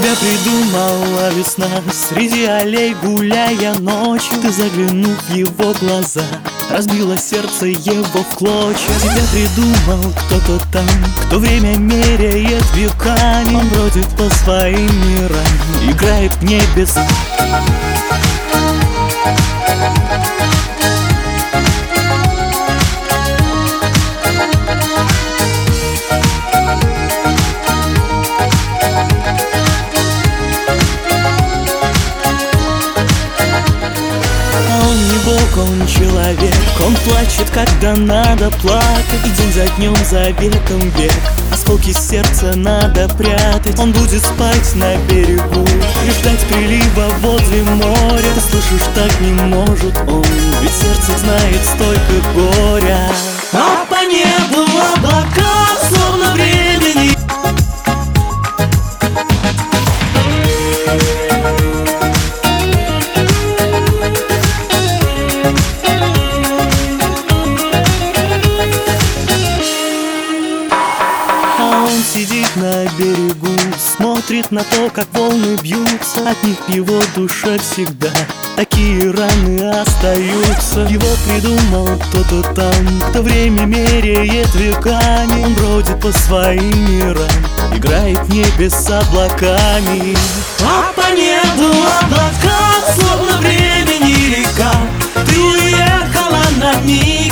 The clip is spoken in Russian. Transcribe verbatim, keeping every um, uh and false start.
Тебя придумала весна, среди аллей гуляя ночью. Ты заглянув в его глаза, разбило сердце его в клочья. Тебя придумал кто-то там, кто время меряет веками. Он бродит по своим мирам, играет в небеса. Он человек, он плачет, когда надо плакать. И день за днем, за веком век осколки сердца надо прятать. Он будет спать на берегу и ждать прилива возле моря. Ты слышишь, так не может он, ведь сердце знает столько горя. А по небу облака, словно времени. Сидит на берегу, смотрит на то, как волны бьются. От них в его душе всегда такие раны остаются. Его придумал кто-то там, кто время меряет веками. Он бродит по своим мирам, играет в небе с облаками. А по небу облака, словно времени река. Ты уехала на миг,